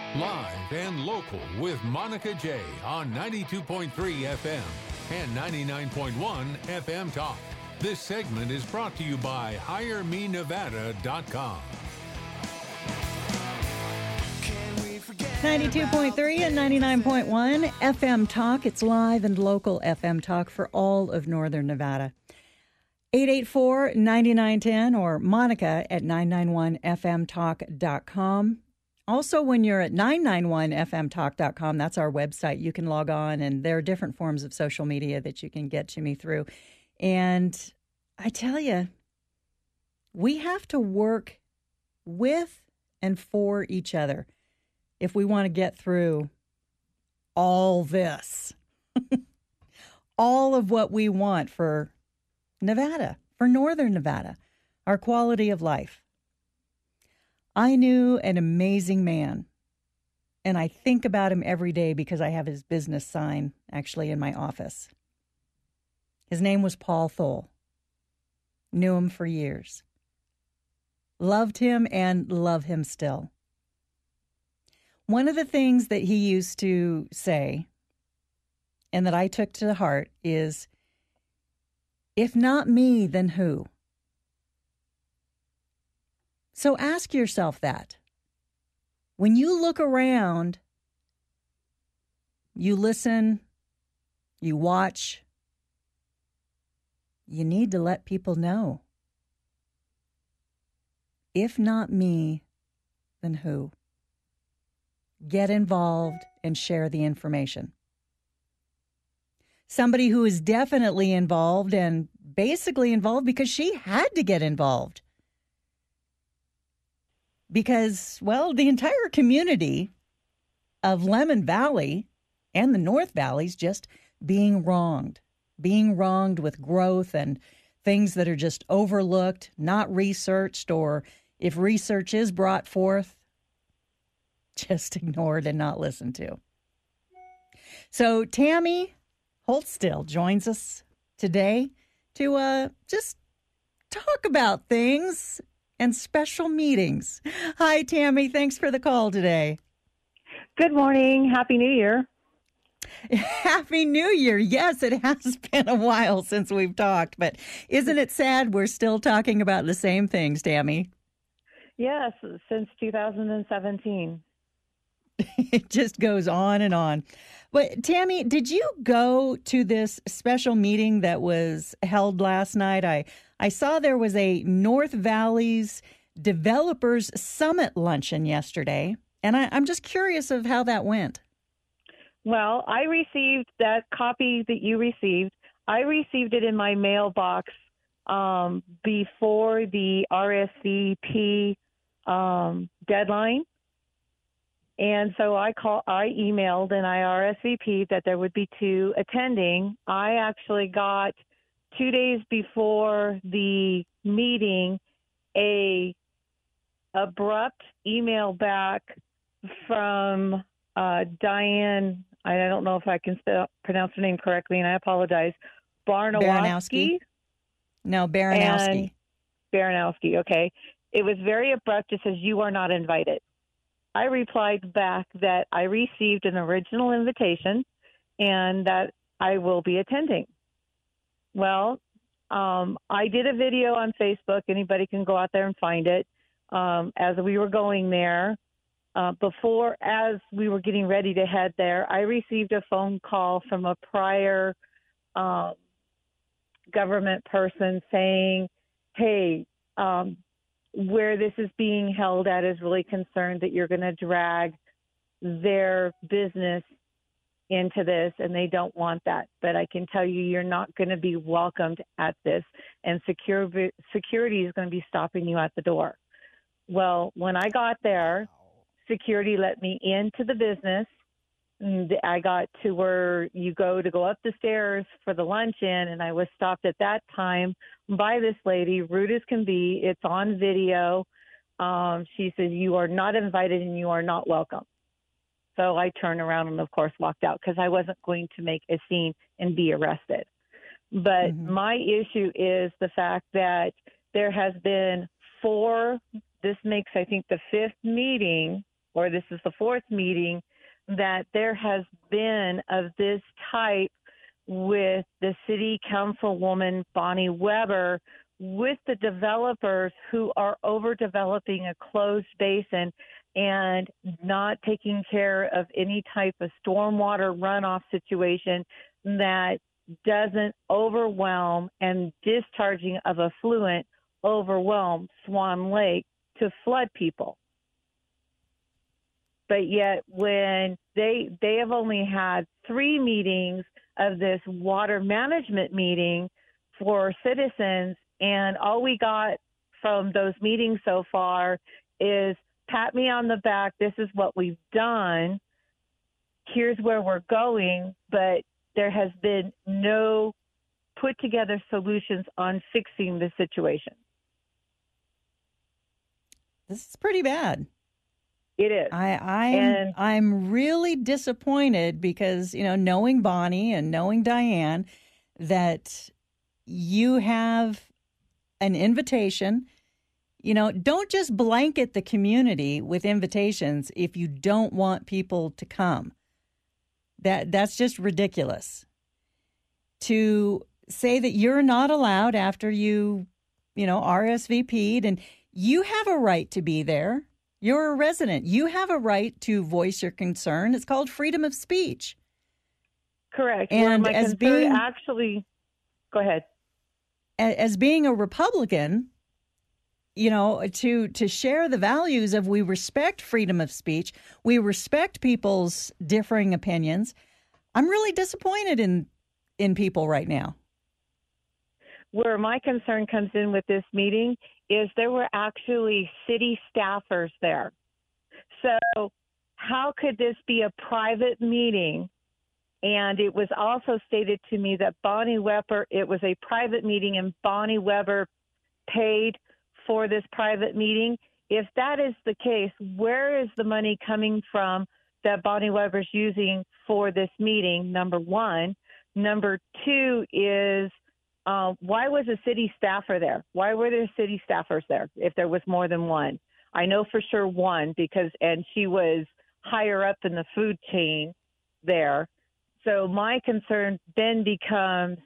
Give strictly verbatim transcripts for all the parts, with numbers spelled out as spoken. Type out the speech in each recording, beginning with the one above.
Live and local with Monica J on ninety-two point three F M and ninety-nine point one F M Talk. This segment is brought to you by hire me nevada dot com. ninety-two point three and ninety-nine point one F M Talk. It's live and local F M Talk for all of Northern Nevada. eight eight four, nine nine one zero or Monica at nine nine one F M talk dot com. Also, when you're at nine nine one F M talk dot com, that's our website. You can log on, and there are different forms of social media that you can get to me through. And I tell you, we have to work with and for each other if we want to get through all this, all of what we want for Nevada, for Northern Nevada, our quality of life. I knew an amazing man, and I think about him every day because I have his business sign actually in my office. His name was Paul Thole. Knew him for years. Loved him and love him still. One of the things that he used to say, and that I took to heart, is, if not me, then who? So ask yourself that. When you look around, you listen, you watch, you need to let people know. If not me, then who? Get involved and share the information. Somebody who is definitely involved, and basically involved because she had to get involved. Because, well, the entire community of Lemmon Valley and the North Valley's just being wronged. Being wronged with growth and things that are just overlooked, not researched, or if research is brought forth, just ignored and not listened to. So Tammy Holtstill joins us today to uh, just talk about things and special meetings. Hi, Tammy. Thanks for the call today. Good morning. Happy New Year. Happy New Year. Yes, it has been a while since we've talked, but isn't it sad we're still talking about the same things, Tammy? Yes, since two thousand seventeen. It just goes on and on. But Tammy, did you go to this special meeting that was held last night? I, I saw there was a North Valley's Developers Summit luncheon yesterday, and I, I'm just curious of how that went. Well, I received that copy that you received. I received it in my mailbox um, before the R S V P um, deadline. And so I call, I emailed and I R S V P'd that there would be two attending. I actually got two days before the meeting a abrupt email back from uh, Diane. I don't know if I can spell, pronounce her name correctly, and I apologize. Barnowski. Baranowski. No, Baranowski. Baranowski. Okay. It was very abrupt. It says you are not invited. I replied back that I received an original invitation and that I will be attending. Well, um, I did a video on Facebook. Anybody can go out there and find it. Um, as we were going there, uh, before, as we were getting ready to head there, I received a phone call from a prior um, government person saying, hey, um, where this is being held at is really concerned that you're going to drag their business into this, and they don't want that. But I can tell you, you're not going to be welcomed at this, and secure, security is going to be stopping you at the door. Well, when I got there, security let me into the business. And I got to where you go to go up the stairs for the luncheon, and I was stopped at that time by this lady, rude as can be. It's on video. Um, she says, you are not invited and you are not welcome. So I turned around and, of course, walked out because I wasn't going to make a scene and be arrested. But mm-hmm. my issue is the fact that there has been four, this makes, I think, the fifth meeting or this is the fourth meeting, that there has been of this type with the city councilwoman Bonnie Weber, with the developers who are overdeveloping a closed basin and not taking care of any type of stormwater runoff situation that doesn't overwhelm, and discharging of effluent overwhelm Swan Lake to flood people. But yet when they they have only had three meetings of this water management meeting for citizens, and all we got from those meetings so far is pat me on the back, this is what we've done, here's where we're going, but there has been no put together solutions on fixing the situation. This is pretty bad. It is. I, I'm, and, I'm really disappointed because, you know, knowing Bonnie and knowing Diane, that you have an invitation. You know, don't just blanket the community with invitations if you don't want people to come. That that's just ridiculous. To say that you're not allowed after you, you know, R S V P'd, and you have a right to be there. You're a resident. You have a right to voice your concern. It's called freedom of speech. Correct. And Where my as concern being actually, go ahead. As being a Republican, you know, to to share the values of we respect freedom of speech, we respect people's differing opinions. I'm really disappointed in in people right now. Where my concern comes in with this meeting is there were actually city staffers there. So how could this be a private meeting? And it was also stated to me that Bonnie Weber, it was a private meeting and Bonnie Weber paid for this private meeting. If that is the case, where is the money coming from that Bonnie Weber's using for this meeting, number one? Number two is, uh, why was a city staffer there? Why were there city staffers there if there was more than one? I know for sure one, because, and she was higher up in the food chain there. So my concern then becomes,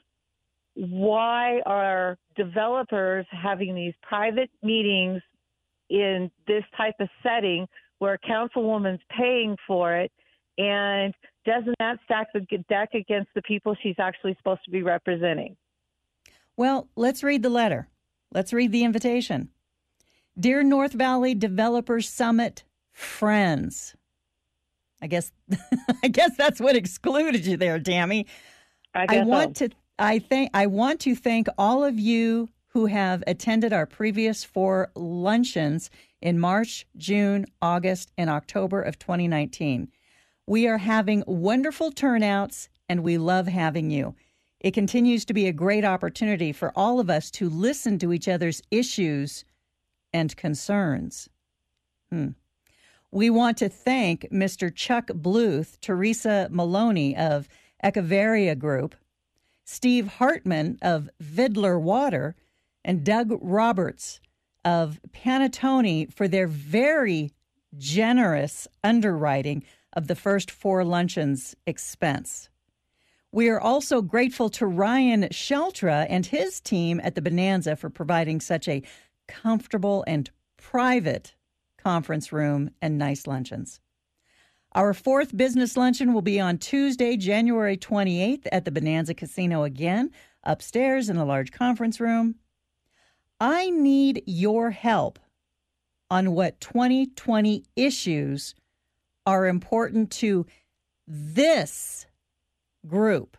why are developers having these private meetings in this type of setting where a councilwoman's paying for it, and doesn't that stack the deck against the people she's actually supposed to be representing? Well, let's read the letter. Let's read the invitation. Dear North Valley Developers Summit friends. I guess I guess that's what excluded you there, Tammy. I, guess I want so. to I think I want to thank all of you who have attended our previous four luncheons in March, June, August, and October of twenty nineteen. We are having wonderful turnouts, and we love having you. It continues to be a great opportunity for all of us to listen to each other's issues and concerns. Hmm. We want to thank Mister Chuck Bluth, Teresa Maloney of Echeverria Group, Steve Hartman of Vidler Water, and Doug Roberts of Panattoni for their very generous underwriting of the first four luncheons expense. We are also grateful to Ryan Sheltra and his team at the Bonanza for providing such a comfortable and private conference room and nice luncheons. Our fourth business luncheon will be on Tuesday, January twenty-eighth at the Bonanza Casino again, upstairs in a large conference room. I need your help on what twenty twenty issues are important to this group.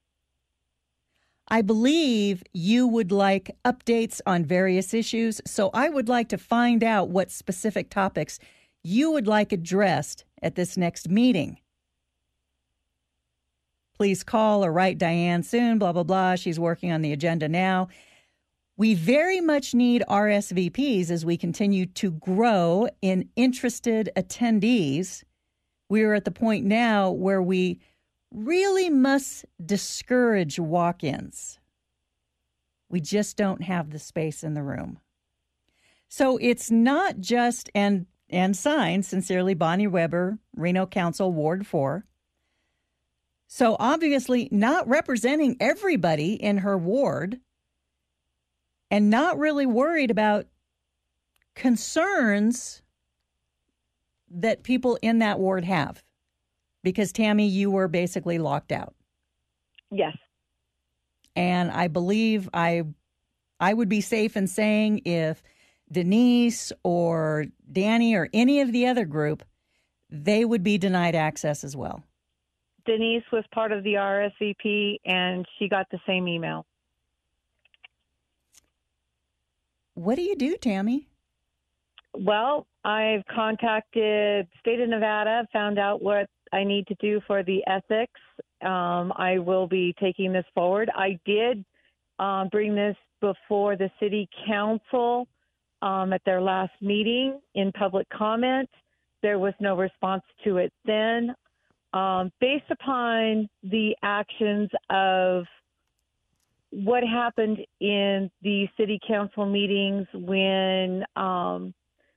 I believe you would like updates on various issues, so I would like to find out what specific topics you would like addressed at this next meeting. Please call or write Diane soon, blah, blah, blah. She's working on the agenda now. We very much need R S V Ps as we continue to grow in interested attendees. We are at the point now where we really must discourage walk-ins. We just don't have the space in the room. So it's not just, and and signed, sincerely, Bonnie Weber, Reno Council, Ward four. So obviously not representing everybody in her ward and not really worried about concerns that people in that ward have. Because, Tammy, you were basically locked out. Yes. And I believe I I would be safe in saying if Denise or Danny or any of the other group, they would be denied access as well. Denise was part of the R S V P, and she got the same email. What do you do, Tammy? Well, I've contacted State of Nevada, found out what I need to do for the ethics. Um, I will be taking this forward. I did um, bring this before the city council um, at their last meeting in public comment. There was no response to it then. Um, based upon the actions of what happened in the city council meetings when um,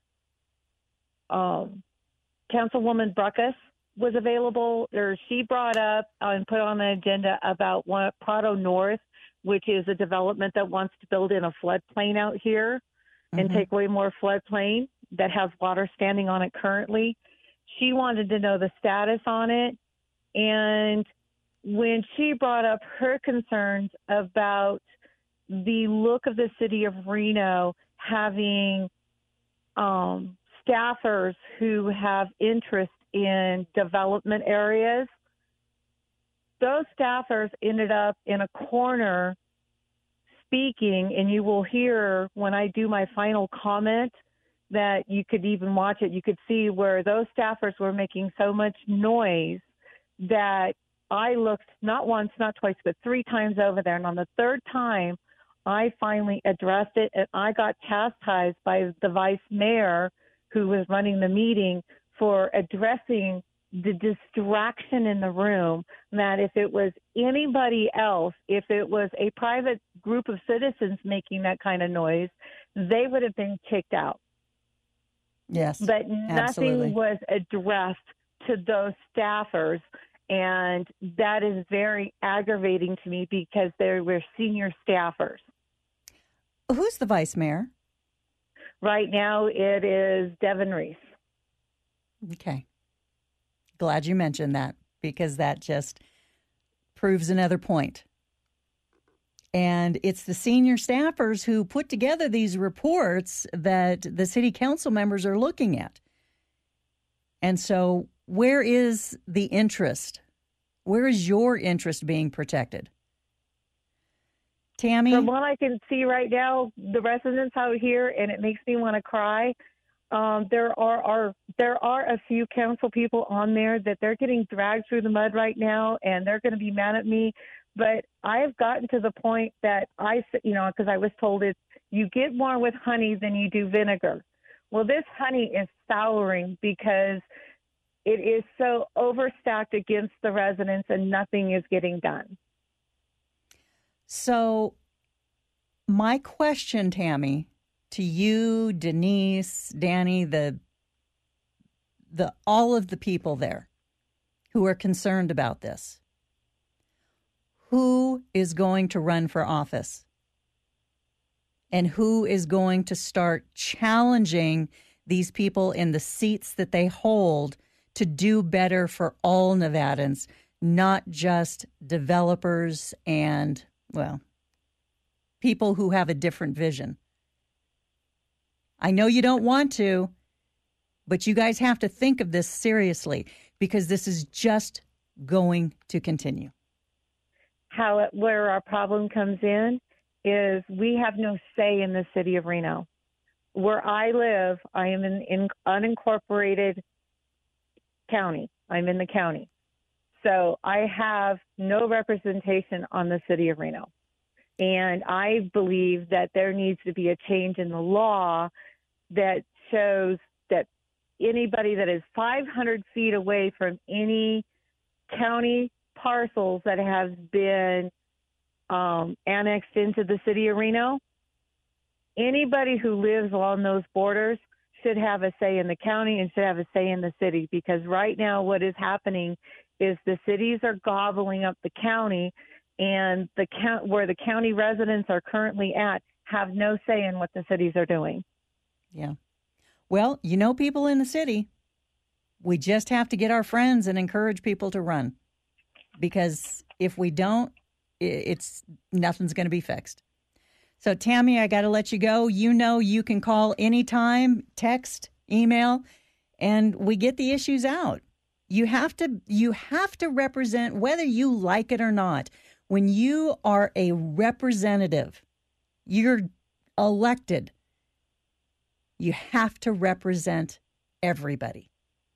um, Councilwoman Bruckus was available, or she brought up and put on the agenda about one, Prado North, which is a development that wants to build in a floodplain out here mm-hmm. and take away more floodplain that has water standing on it currently. She wanted to know the status on it. And when she brought up her concerns about the look of the city of Reno having um, staffers who have interest in development areas, those staffers ended up in a corner speaking, and you will hear when I do my final comment that you could even watch it. You could see where those staffers were making so much noise that I looked not once, not twice, but three times over there. And on the third time, I finally addressed it, and I got chastised by the vice mayor who was running the meeting for addressing the distraction in the room, that if it was anybody else, if it was a private group of citizens making that kind of noise, they would have been kicked out. Yes, but nothing absolutely. was addressed to those staffers, and that is very aggravating to me because they were senior staffers. Who's the vice mayor? Right now it is Devin Reese. Okay. Glad you mentioned that, because that just proves another point. And it's the senior staffers who put together these reports that the city council members are looking at. And so where is the interest? Where is your interest being protected? Tammy? From what I can see right now, the residents out here, and it makes me want to cry, um, there are, are there are a few council people on there that they're getting dragged through the mud right now, and they're going to be mad at me. But I have gotten to the point that I, you know, because I was told it's, you get more with honey than you do vinegar. Well, this honey is souring because it is so overstacked against the residents and nothing is getting done. So my question, Tammy, to you, Denise, Danny, the the all of the people there who are concerned about this, who is going to run for office? And who is going to start challenging these people in the seats that they hold to do better for all Nevadans, not just developers and, well, people who have a different vision? I know you don't want to, but you guys have to think of this seriously, because this is just going to continue. How it, where our problem comes in is we have no say in the city of Reno. Where I live, I am in, in unincorporated county. I'm in the county. So I have no representation on the city of Reno. And I believe that there needs to be a change in the law that shows that anybody that is five hundred feet away from any county parcels that have been um, annexed into the city of Reno, anybody who lives along those borders should have a say in the county and should have a say in the city, because right now what is happening is the cities are gobbling up the county, and the count where the county residents are currently at have no say in what the cities are doing. Yeah. Well, you know, people in the city, we just have to get our friends and encourage people to run, because if we don't, it's nothing's going to be fixed. So, Tammy, I got to let you go. You know, you can call anytime, text, email, and we get the issues out. You have to, you have to represent, whether you like it or not. When you are a representative, you're elected, you have to represent everybody.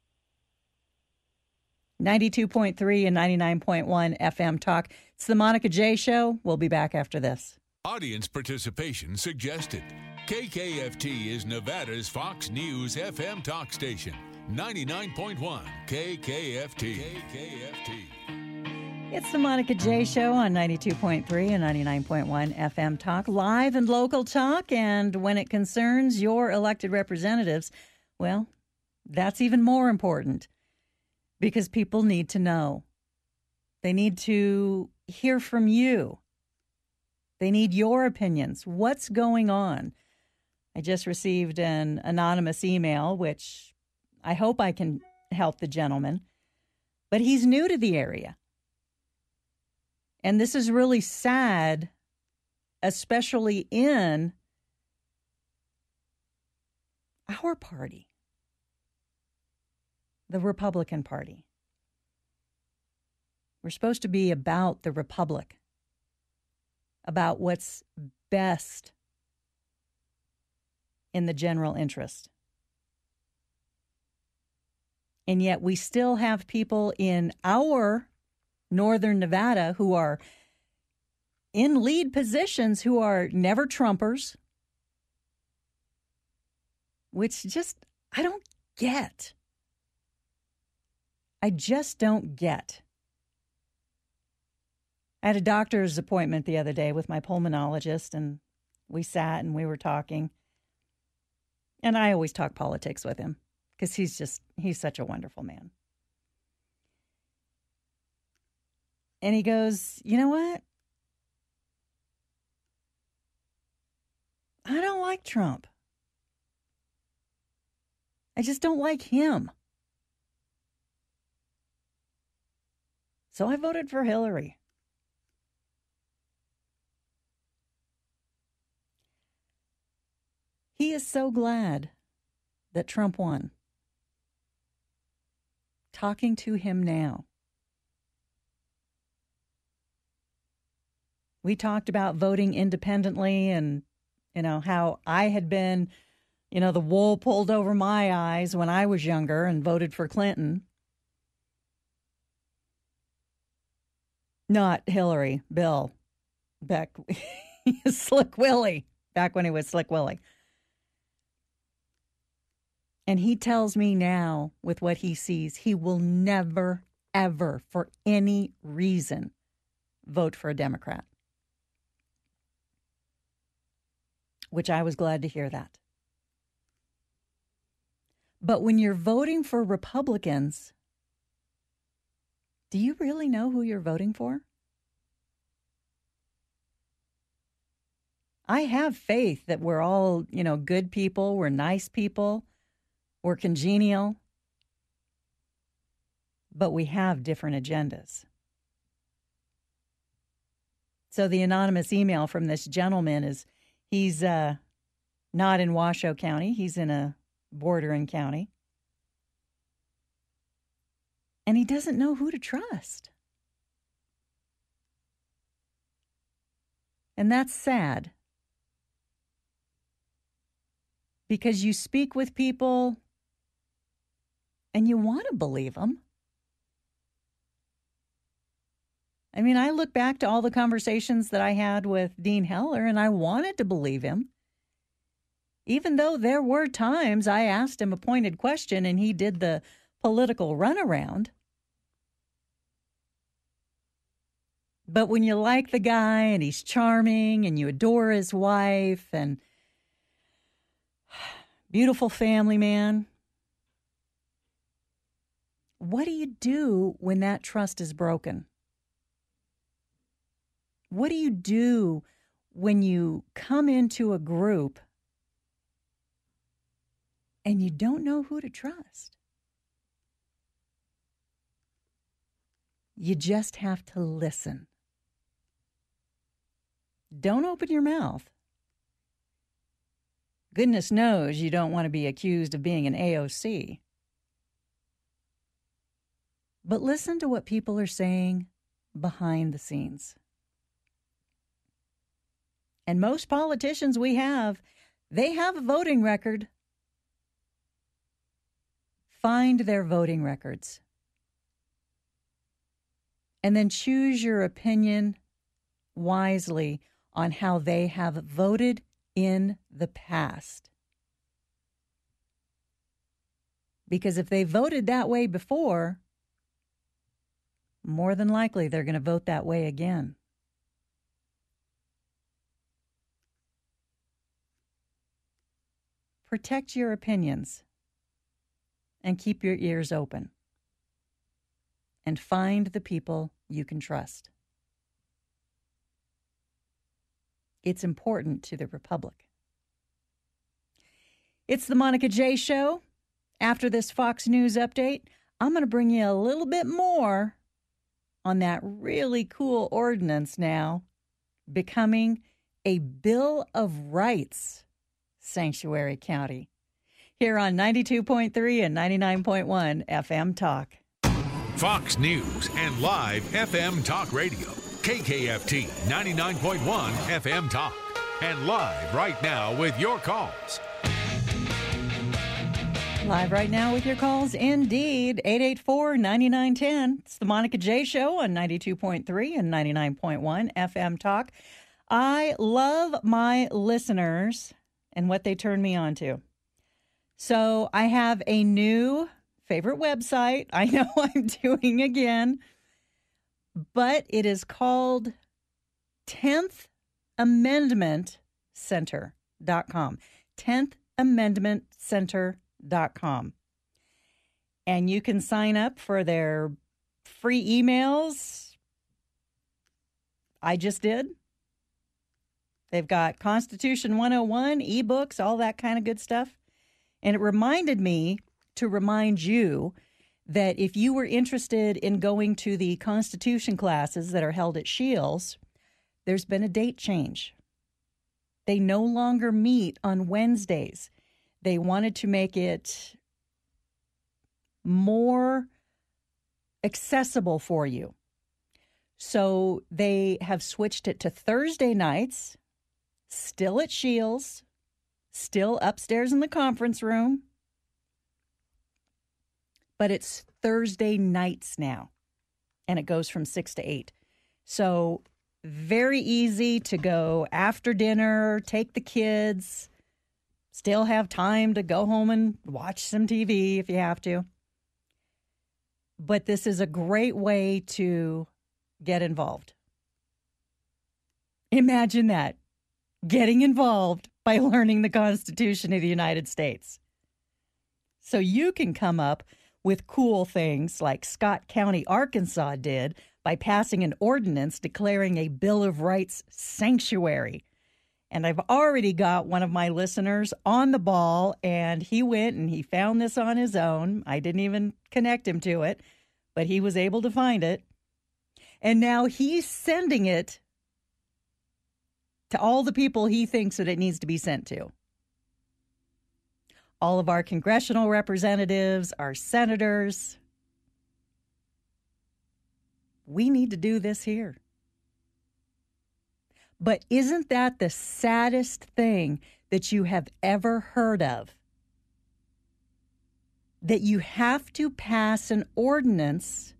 ninety-two point three and ninety-nine point one F M Talk. It's the Monica J Show. We'll be back after this. Audience participation suggested. K K F T is Nevada's Fox News F M talk station. ninety-nine point one K K F T. K K F T. It's the Monica J Show on ninety-two point three and ninety-nine point one F M Talk. Live and local talk. And when it concerns your elected representatives, well, that's even more important, because people need to know. They need to hear from you. They need your opinions. What's going on? I just received an anonymous email, which I hope I can help the gentleman, but he's new to the area. And this is really sad, especially in our party, the Republican Party. We're supposed to be about the Republic, about what's best in the general interest. And yet we still have people in our Northern Nevada who are in lead positions who are never Trumpers, which just, I don't get. I just don't get. I had a doctor's appointment the other day with my pulmonologist, and we sat and we were talking. And I always talk politics with him because he's just, he's such a wonderful man. And he goes, you know what? I don't like Trump. I just don't like him. So I voted for Hillary. He is so glad that Trump won. Talking to him now. We talked about voting independently and, you know, how I had been, you know, the wool pulled over my eyes when I was younger and voted for Clinton. Not Hillary, Bill. Back, Slick Willie, back when he was Slick Willie. And he tells me now, with what he sees, he will never, ever, for any reason, vote for a Democrat. Which I was glad to hear that. But when you're voting for Republicans, do you really know who you're voting for? I have faith that we're all, you know, good people, we're nice people, we're congenial, but we have different agendas. So the anonymous email from this gentleman is, he's uh, not in Washoe County. He's in a bordering county. And he doesn't know who to trust. And that's sad. Because you speak with people and you want to believe them. I mean, I look back to all the conversations that I had with Dean Heller, and I wanted to believe him. Even though there were times I asked him a pointed question and he did the political runaround. But when you like the guy and he's charming and you adore his wife, and beautiful family man. What do you do when that trust is broken? What do you do when you come into a group and you don't know who to trust? You just have to listen. Don't open your mouth. Goodness knows you don't want to be accused of being an A O C. But listen to what people are saying behind the scenes. And most politicians we have, they have a voting record. Find their voting records. And then choose your opinion wisely on how they have voted in the past. Because if they voted that way before, more than likely they're going to vote that way again. Protect your opinions and keep your ears open. And find the people you can trust. It's important to the Republic. It's the Monica J. Show. After this Fox News update, I'm going to bring you a little bit more on that really cool ordinance now becoming a Bill of Rights sanctuary county. Here on ninety-two point three and ninety-nine point one F M Talk. Fox News and live F M Talk Radio. K K F T ninety-nine point one F M Talk. And live right now with your calls. Live right now with your calls, indeed. eight eight four, nine nine one zero. It's the Monica J. Show on ninety-two point three and ninety-nine point one F M Talk. I love my listeners and what they turn me on to. So I have a new favorite website. I know I'm doing again, but it is called tenth amendment center dot com. tenth amendment center dot com. And you can sign up for their free emails. I just did. They've got Constitution one oh one, ebooks, all that kind of good stuff. And it reminded me to remind you that if you were interested in going to the Constitution classes that are held at Shields, there's been a date change. They no longer meet on Wednesdays. They wanted to make it more accessible for you. So they have switched it to Thursday nights, still at Shields, still upstairs in the conference room, but it's Thursday nights now, and it goes from six to eight. So very easy to go after dinner, take the kids, still have time to go home and watch some T V if you have to. But this is a great way to get involved. Imagine that, getting involved by learning the Constitution of the United States. So you can come up with cool things like Scott County, Arkansas did by passing an ordinance declaring a Bill of Rights sanctuary. And I've already got one of my listeners on the ball, and he went and he found this on his own. I didn't even connect him to it, but he was able to find it. And now he's sending it to all the people he thinks that it needs to be sent to. All of our congressional representatives, our senators. We need to do this here. But isn't that the saddest thing that you have ever heard of? That you have to pass an ordinance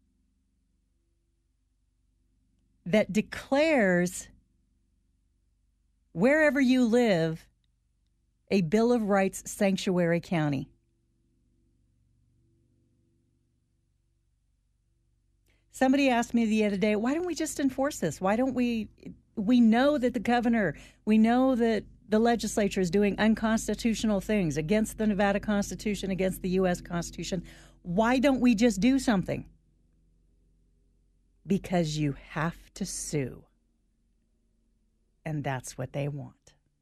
that declares wherever you live a Bill of Rights sanctuary county. Somebody asked me the other day, why don't we just enforce this? Why don't we, we know that the governor, we know that the legislature is doing unconstitutional things against the Nevada Constitution, against the U S Constitution, why don't we just do something? Because you have to sue. And that's what they want.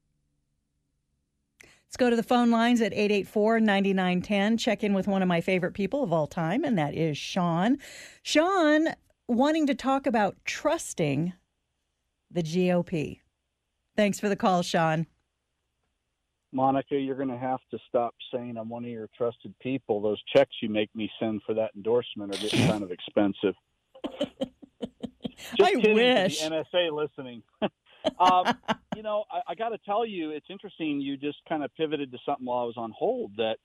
Let's go to the phone lines at eight eight four, nine nine one zero. Check in with one of my favorite people of all time, and that is Sean. Sean, wanting to talk about trusting the G O P. Thanks for the call, Sean. Monica, you're going to have to stop saying I'm one of your trusted people. Those checks you make me send for that endorsement are getting kind of expensive. Just I kidding wish. To the N S A listening. um, you know, I, I got to tell you, it's interesting. You just kind of pivoted to something while I was on hold. That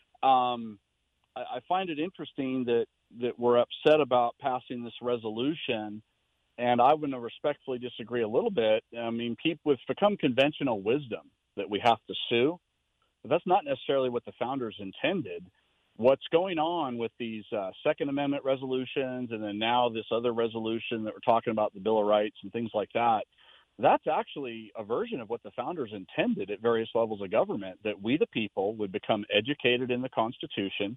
um, I, I find it interesting that that we're upset about passing this resolution, and I would respectfully disagree a little bit. I mean, people, it's become conventional wisdom that we have to sue, but that's not necessarily what the founders intended. What's going on with these uh, Second Amendment resolutions, and then now this other resolution that we're talking about, the Bill of Rights and things like that, that's actually a version of what the founders intended at various levels of government, that we the people would become educated in the Constitution.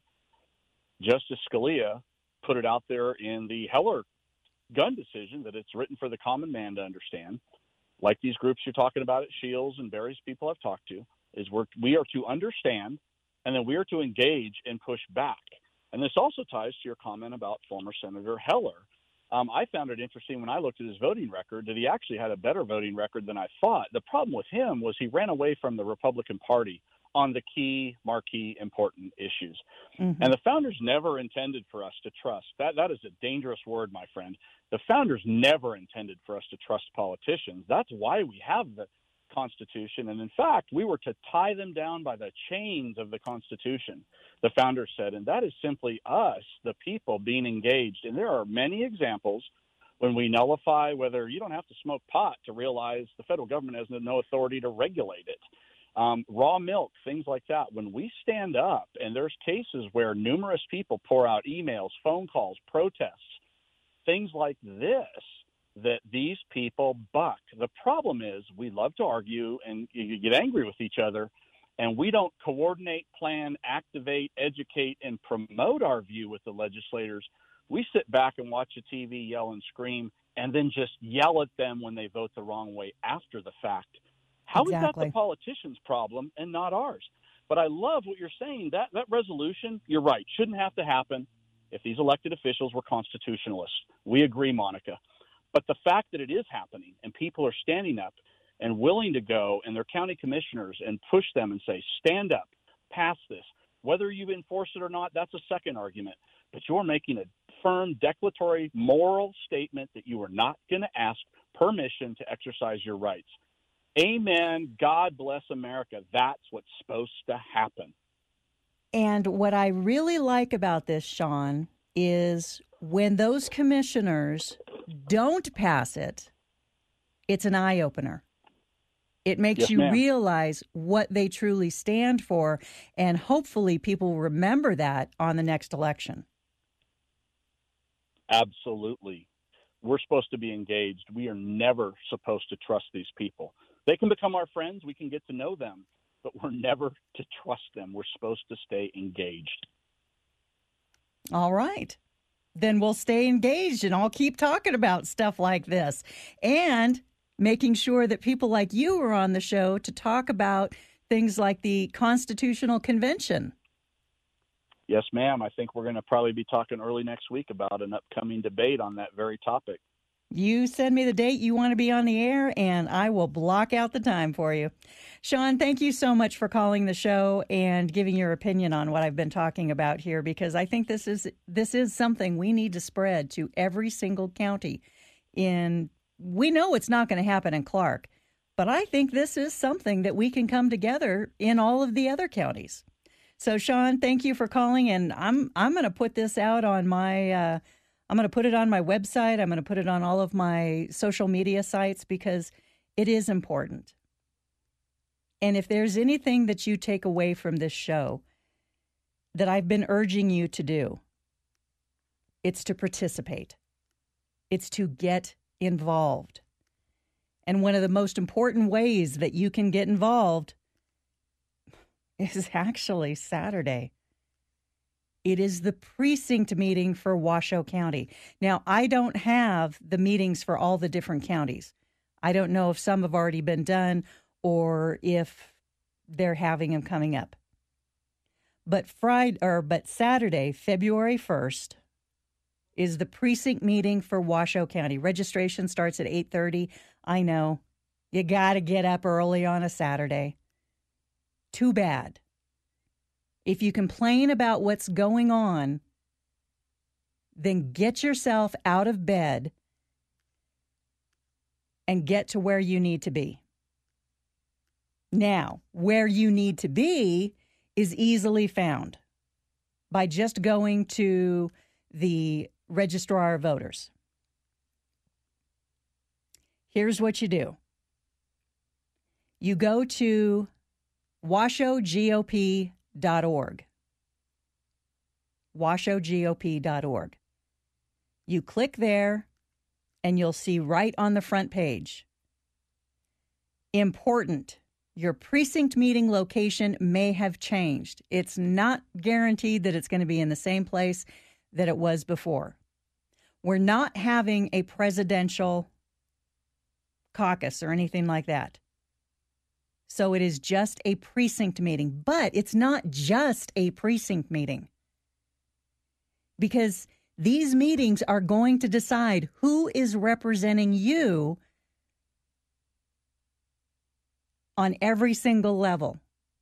Justice Scalia put it out there in the Heller gun decision that it's written for the common man to understand, like these groups you're talking about at Shields and various people I've talked to, is we're, we are to understand, and then we are to engage and push back. And this also ties to your comment about former Senator Heller. Um, I found it interesting when I looked at his voting record that he actually had a better voting record than I thought. The problem with him was he ran away from the Republican Party on the key, marquee, important issues. Mm-hmm. And the founders never intended for us to trust. That That is a dangerous word, my friend. The founders never intended for us to trust politicians. That's why we have the Constitution. And in fact, we were to tie them down by the chains of the Constitution, the founders said. And that is simply us, the people, being engaged. And there are many examples when we nullify, whether you don't have to smoke pot to realize the federal government has no authority to regulate it. Um, raw milk, things like that. When we stand up, and there's cases where numerous people pour out emails, phone calls, protests, things like this, that these people buck. The problem is we love to argue and you get angry with each other, and we don't coordinate, plan, activate, educate, and promote our view with the legislators. We sit back and watch the T V, yell and scream, and then just yell at them when they vote the wrong way after the fact. How exactly. is that the politicians' problem and not ours? But I love what you're saying. That that resolution, you're right, shouldn't have to happen if these elected officials were constitutionalists. We agree, Monica. But the fact that it is happening and people are standing up and willing to go, and their county commissioners, and push them and say, stand up, pass this. Whether you enforce it or not, that's a second argument. But you're making a firm, declaratory, moral statement that you are not going to ask permission to exercise your rights. Amen. God bless America. That's what's supposed to happen. And what I really like about this, Sean, is when those commissioners don't pass it, it's an eye-opener. It makes yes, you ma'am. realize what they truly stand for, and hopefully people remember that on the next election. Absolutely. We're supposed to be engaged. We are never supposed to trust these people. They can become our friends. We can get to know them, but we're never to trust them. We're supposed to stay engaged. All right. Then we'll stay engaged, and I'll keep talking about stuff like this and making sure that people like you are on the show to talk about things like the Constitutional Convention. Yes, ma'am. I think we're going to probably be talking early next week about an upcoming debate on that very topic. You send me the date you want to be on the air, and I will block out the time for you. Sean, thank you so much for calling the show and giving your opinion on what I've been talking about here, because I think this is this is something we need to spread to every single county. In we know it's not going to happen in Clark, but I think this is something that we can come together in all of the other counties. So, Sean, thank you for calling, and I'm I'm going to put this out on my. Uh, I'm going to put it on my website. I'm going to put it on all of my social media sites because it is important. And if there's anything that you take away from this show that I've been urging you to do, it's to participate. It's to get involved. And one of the most important ways that you can get involved is actually Saturday. It is the precinct meeting for Washoe County. Now, I don't have the meetings for all the different counties. I don't know if some have already been done or if they're having them coming up. But Friday or but Saturday, February first, is the precinct meeting for Washoe County. Registration starts at eight thirty. I know. You got to get up early on a Saturday. Too bad. If you complain about what's going on, then get yourself out of bed and get to where you need to be. Now, where you need to be is easily found by just going to the Registrar of Voters. Here's what you do. You go to washoe G O P dot org. washoe G O P dot org. You click there, and you'll see right on the front page, important, your precinct meeting location may have changed. It's not guaranteed that it's going to be in the same place that it was before. We're not having a presidential caucus or anything like that. So it is just a precinct meeting. But it's not just a precinct meeting, because these meetings are going to decide who is representing you on every single level.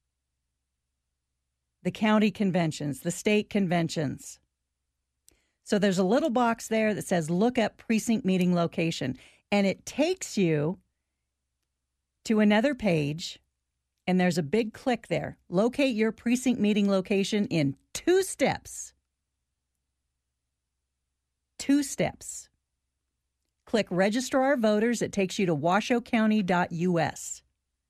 The county conventions, the state conventions. So there's a little box there that says look up precinct meeting location, and it takes you to another page, and there's a big click there. Locate your precinct meeting location in two steps. Two steps. Click Registrar of Voters. It takes you to washoe county dot U S.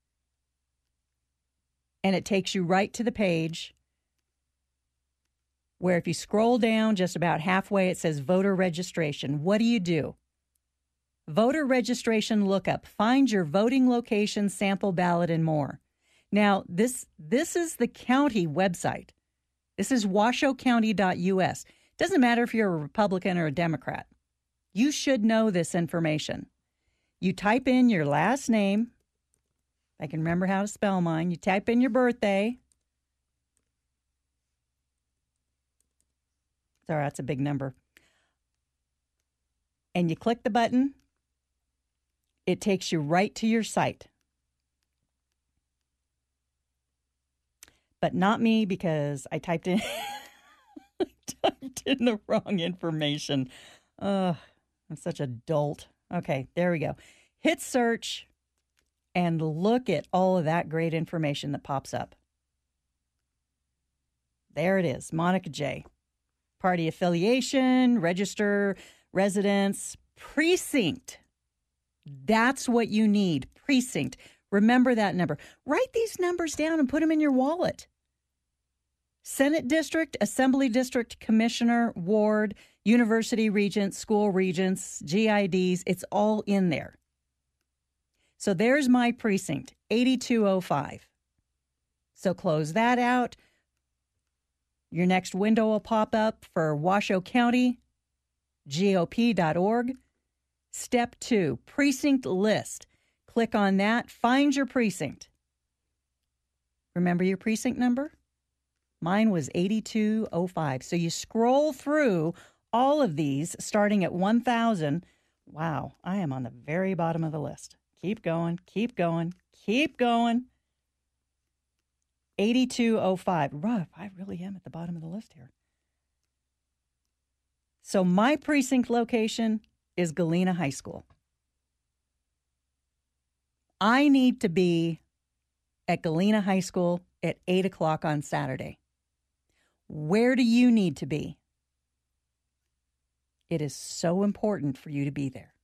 And it takes you right to the page where if you scroll down just about halfway, it says voter registration. What do you do? Voter registration lookup. Find your voting location, sample ballot, and more. Now, this this is the county website. This is washoe county dot U S. Doesn't matter if you're a Republican or a Democrat. You should know this information. You type in your last name. I can remember how to spell mine. You type in your birthday. Sorry, that's a big number. And you click the button. It takes you right to your site. But not me, because I typed in I typed in the wrong information. Ugh, I'm such a dolt. Okay, there we go. Hit search and look at all of that great information that pops up. There it is, Monica J. Party affiliation, register, residence, precinct. That's what you need, precinct. Remember that number. Write these numbers down and put them in your wallet. Senate district, assembly district, commissioner, ward, university regents, school regents, G I Ds, it's all in there. So there's my precinct, eighty-two oh five. So close that out. Your next window will pop up for Washoe County, G O P dot org. Step two, precinct list. Click on that. Find your precinct. Remember your precinct number? Mine was eighty-two oh five. So you scroll through all of these starting at one thousand. Wow, I am on the very bottom of the list. Keep going, keep going, keep going. eighty-two oh five. Rough, I really am at the bottom of the list here. So my precinct location is Galena High School. I need to be at Galena High School at eight o'clock on Saturday. Where do you need to be? It is so important for you to be there.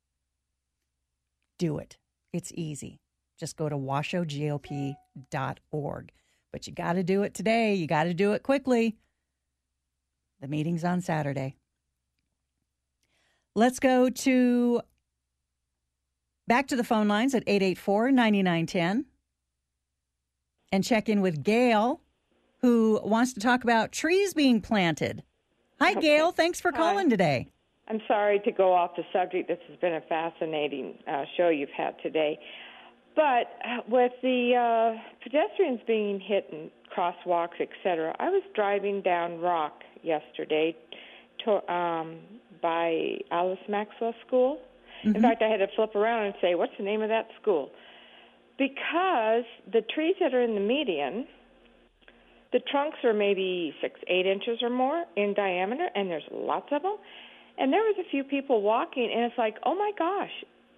Do it. It's easy. Just go to washoe G O P dot org. But you got to do it today. You got to do it quickly. The meeting's on Saturday. Let's go to Back to the phone lines at eight eight four, nine nine one zero and check in with Gail, who wants to talk about trees being planted. Hi, Okay. Gail. Thanks for Hi. calling today. I'm sorry to go off the subject. This has been a fascinating uh, show you've had today. But uh, with the uh, pedestrians being hit and crosswalks, et cetera, I was driving down Rock yesterday to, um, by Alice Maxwell School. Mm-hmm. In fact, I had to flip around and say, what's the name of that school? Because the trees that are in the median, the trunks are maybe six, eight inches or more in diameter, and there's lots of them. And there was a few people walking, and it's like, oh, my gosh,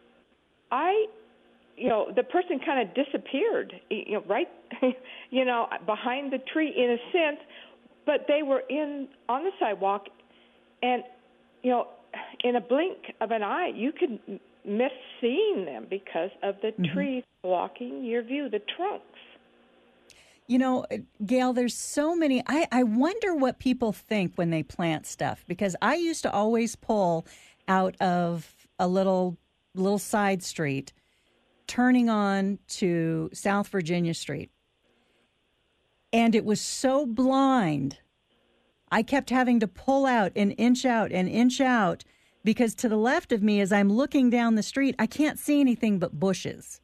I, you know, the person kind of disappeared, you know, right, you know, behind the tree in a sense, but they were in on the sidewalk, and, you know, in a blink of an eye, you could miss seeing them because of the mm-hmm. trees blocking your view, the trunks. You know, Gail, there's so many. I, I wonder what people think when they plant stuff, because I used to always pull out of a little little side street, turning on to South Virginia Street. And it was so blind. I kept having to pull out and inch out and inch out, because to the left of me, as I'm looking down the street, I can't see anything but bushes.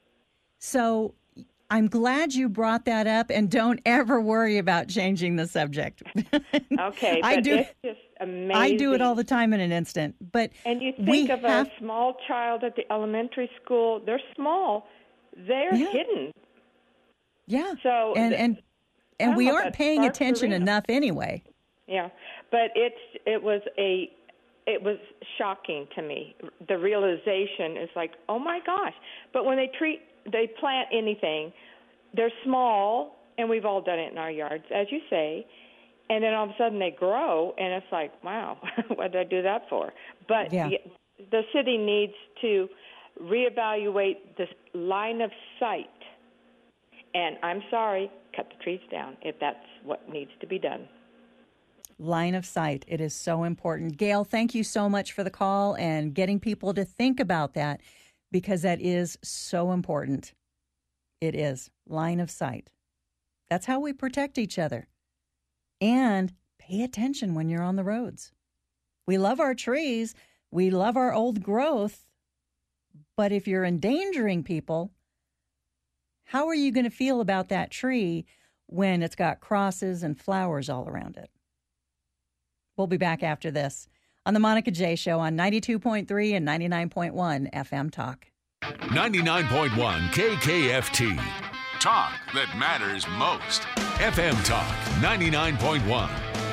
So I'm glad you brought that up, and don't ever worry about changing the subject. Okay, I but do, it's just amazing. I do it all the time in an instant. But and you think we of have, a small child at the elementary school, they're small, they're yeah. hidden. Yeah, so and the, and and we aren't paying Park attention Arena. enough anyway. Yeah, but it's it was a it was shocking to me. The realization is like, oh my gosh! But when they treat they plant anything, they're small, and we've all done it in our yards, as you say, and then all of a sudden they grow, and it's like, wow, what did I do that for? But yeah. the city needs to reevaluate this line of sight, and I'm sorry, cut the trees down if that's what needs to be done. Line of sight. It is so important. Gail, thank you so much for the call and getting people to think about that, because that is so important. It is. Line of sight. That's how we protect each other. And pay attention when you're on the roads. We love our trees. We love our old growth. But if you're endangering people, how are you going to feel about that tree when it's got crosses and flowers all around it? We'll be back after this on the Monica J Show on ninety-two point three and ninety-nine point one F M Talk. ninety-nine point one K K F T. Talk that matters most. F M Talk ninety-nine point one.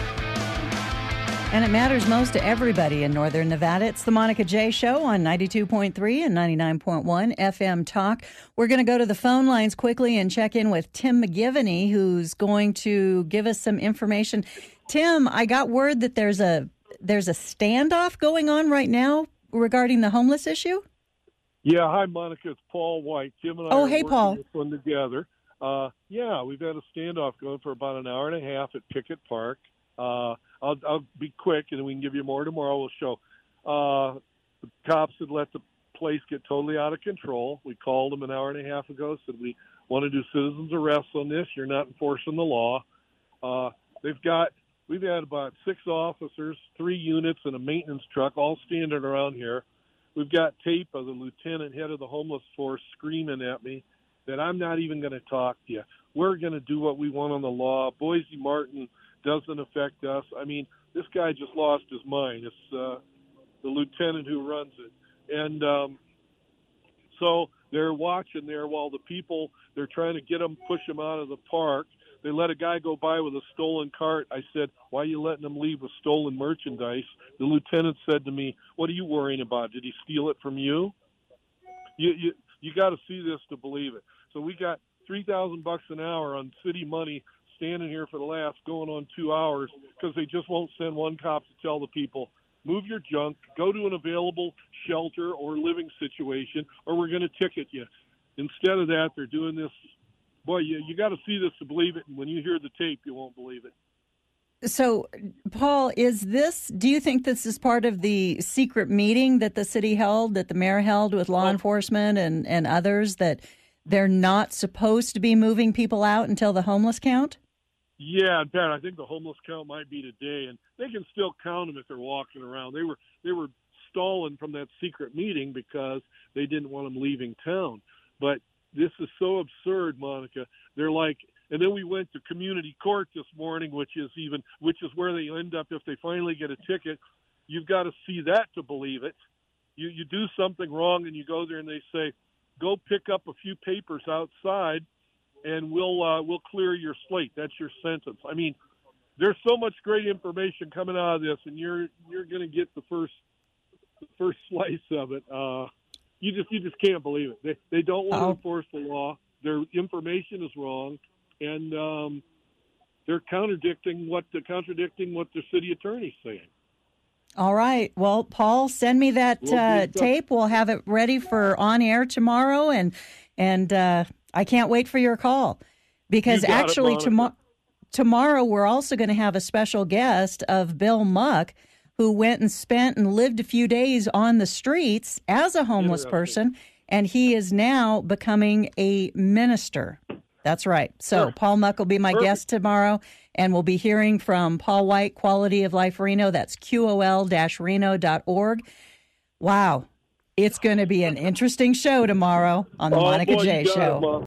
And it matters most to everybody in Northern Nevada. It's the Monica J Show on ninety-two point three and ninety-nine point one F M Talk. We're going to go to the phone lines quickly and check in with Tim McGivney, who's going to give us some information. Tim, I got word that there's a there's a standoff going on right now regarding the homeless issue. Yeah, hi, Monica. It's Paul White. Tim and I oh, are hey, working Paul. this one together. Uh, yeah, we've had a standoff going for about an hour and a half at Pickett Park. Uh, I'll, I'll be quick, and then we can give you more tomorrow. We'll show. Uh, the cops had let the place get totally out of control. We called them an hour and a half ago, said we want to do citizens arrests on this. You're not enforcing the law. Uh, they've got we've had about six officers, three units, and a maintenance truck all standing around here. We've got tape of the lieutenant, head of the homeless force, screaming at me that I'm not even going to talk to you. We're going to do what we want on the law. Boise Martin doesn't affect us. I mean, this guy just lost his mind. It's uh, the lieutenant who runs it. And um, so they're watching there while the people, they're trying to get them, push them out of the park. They let a guy go by with a stolen cart. I said, why are you letting him leave with stolen merchandise? The lieutenant said to me, what are you worrying about? Did he steal it from you? You you, you got to see this to believe it. So we got three thousand bucks an hour on city money standing here for the last going on two hours because they just won't send one cop to tell the people, move your junk, go to an available shelter or living situation, or we're going to ticket you. Instead of that, they're doing this. Boy, you, you got to see this to believe it, and when you hear the tape, you won't believe it. So, Paul, is this, do you think this is part of the secret meeting that the city held, that the mayor held with law Oh. enforcement and, and others, that they're not supposed to be moving people out until the homeless count? Yeah, Pat, I think the homeless count might be today, and they can still count them if they're walking around. They were they were stalling from that secret meeting because they didn't want them leaving town. But this is so absurd, Monica. They're like, and then we went to community court this morning, which is even which is where they end up if they finally get a ticket. You've got to see that to believe it. You you do something wrong, and you go there, and they say, go pick up a few papers outside, and we'll uh, we'll clear your slate. That's your sentence. I mean, there's so much great information coming out of this, and you're you're going to get the first the first slice of it. Uh, you just you just can't believe it. They they don't want Oh. to enforce the law. Their information is wrong, and um, they're contradicting what the contradicting what the city attorney's saying. All right. Well, Paul, send me that We'll uh, be in touch. tape. We'll have it ready for on air tomorrow, and and uh, I can't wait for your call because You got it, actually Monica. tomorrow tomorrow we're also going to have a special guest of Bill Muck, who went and spent and lived a few days on the streets as a homeless Interesting. person, and he is now becoming a minister. That's right. So Sure. Paul Muck will be my Perfect. guest tomorrow, and we'll be hearing from Paul White, Quality of Life Reno. That's Q O L reno dot org. Wow. It's going to be an interesting show tomorrow on the Oh, Monica boy, you J got it, Show. Mom.